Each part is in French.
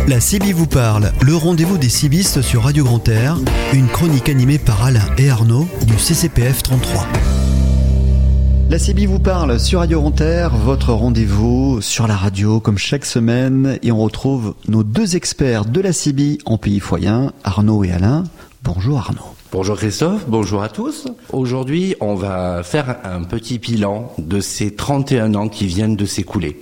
La CIBI vous parle, le rendez-vous des cibistes sur Radio Grand Air, une chronique animée par Alain et Arnaud du CCPF 33. La CIBI vous parle sur Radio Grand Air, votre rendez-vous sur la radio comme chaque semaine, et on retrouve nos deux experts de la CIBI en pays foyen, Arnaud et Alain. Bonjour Arnaud. Bonjour Christophe, bonjour à tous. Aujourd'hui, on va faire un petit bilan de ces 31 ans qui viennent de s'écouler.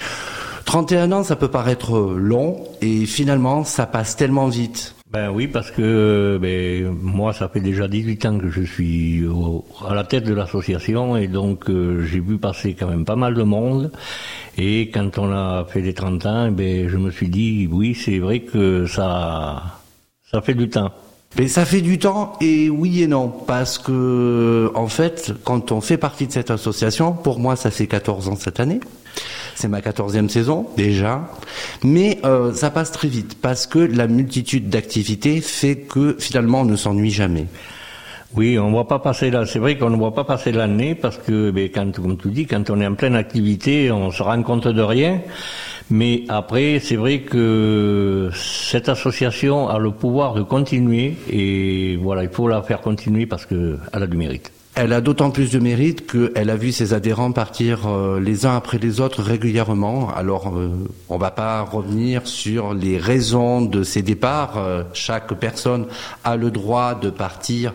31 ans, ça peut paraître long et finalement, ça passe tellement vite. Ben oui, parce que moi, ça fait déjà 18 ans que je suis à la tête de l'association et donc j'ai vu passer quand même pas mal de monde. Et quand on a fait les 30 ans, je me suis dit, oui, c'est vrai que ça fait du temps. Mais ça fait du temps et oui et non, parce que en fait, quand on fait partie de cette association, pour moi, ça fait 14 ans cette année. C'est ma 14e saison, déjà. Mais ça passe très vite, parce que la multitude d'activités fait que, finalement, on ne s'ennuie jamais. Oui, on voit pas passer là. C'est vrai qu'on ne voit pas passer l'année, parce que, comme tu dis, quand on est en pleine activité, on se rend compte de rien. Mais après, c'est vrai que cette association a le pouvoir de continuer, et voilà, il faut la faire continuer parce qu'elle a du mérite. Elle a d'autant plus de mérite qu'elle a vu ses adhérents partir les uns après les autres régulièrement. Alors, on va pas revenir sur les raisons de ces départs. Chaque personne a le droit de partir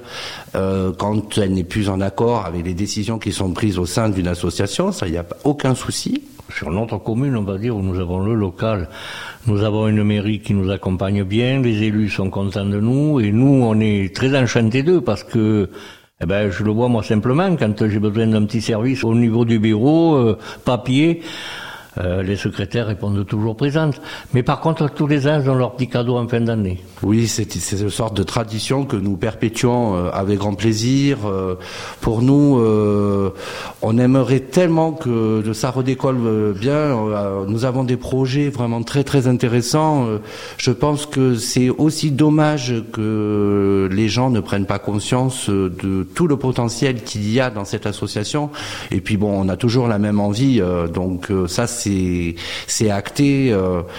quand elle n'est plus en accord avec les décisions qui sont prises au sein d'une association. Ça, il n'y a aucun souci. Sur notre commune, on va dire, où nous avons le local, nous avons une mairie qui nous accompagne bien, les élus sont contents de nous, et nous, on est très enchantés d'eux parce que je le vois moi simplement, quand j'ai besoin d'un petit service au niveau du bureau, papier, les secrétaires répondent toujours présentes. Mais par contre, tous les ans, ils ont leur petit cadeau en fin d'année. Oui, c'est une sorte de tradition que nous perpétuons avec grand plaisir. Pour nous, on aimerait tellement que ça redécolle bien. Nous avons des projets vraiment très très intéressants. Je pense que c'est aussi dommage que les gens ne prennent pas conscience de tout le potentiel qu'il y a dans cette association. Et puis on a toujours la même envie, donc ça c'est acté.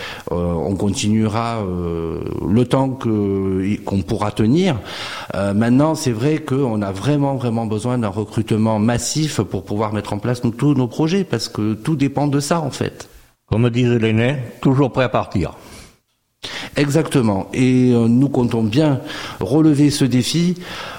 On continuera le temps qu'on pourra tenir. Maintenant, c'est vrai qu'on a vraiment besoin d'un recrutement massif pour pouvoir mettre en place tous nos projets, parce que tout dépend de ça en fait. Comme disent les nains, toujours prêt à partir. Exactement. Et nous comptons bien relever ce défi,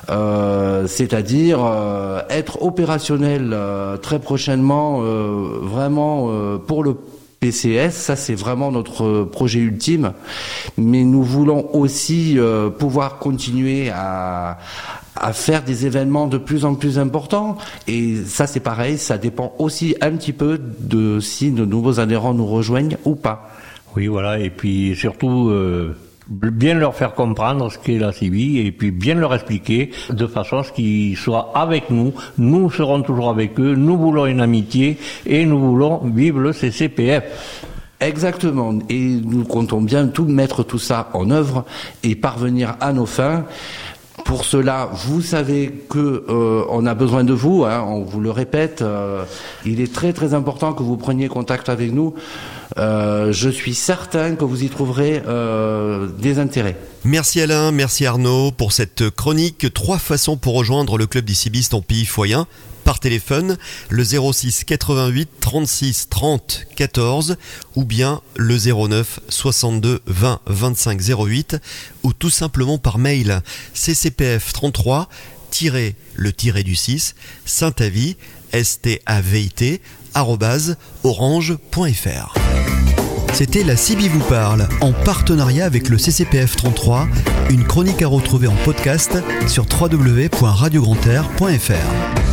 c'est-à-dire être opérationnel très prochainement, vraiment pour le PCS. Ça, c'est vraiment notre projet ultime. Mais nous voulons aussi pouvoir continuer à faire des événements de plus en plus importants. Et ça, c'est pareil, ça dépend aussi un petit peu de si de nouveaux adhérents nous rejoignent ou pas. Oui, voilà, et puis surtout bien leur faire comprendre ce qu'est la CIBI et puis bien leur expliquer de façon à ce qu'ils soient avec nous. Nous serons toujours avec eux, nous voulons une amitié et nous voulons vivre le CCPF. Exactement, et nous comptons bien mettre tout ça en œuvre et parvenir à nos fins. Pour cela, vous savez que on a besoin de vous, on vous le répète, il est très très important que vous preniez contact avec nous. Je suis certain que vous y trouverez des intérêts. Merci Alain, merci Arnaud pour cette chronique. 3 façons pour rejoindre le club des cibistes en pays foyen. Par téléphone, le 06 88 36 30 14 ou bien le 09 62 20 25 08 ou tout simplement par mail ccpf 33 _le_du6 Saint-Avit STAVIT @orange.fr. C'était la CIBI vous parle en partenariat avec le CCPF 33, une chronique à retrouver en podcast sur www.radiograndtair.fr.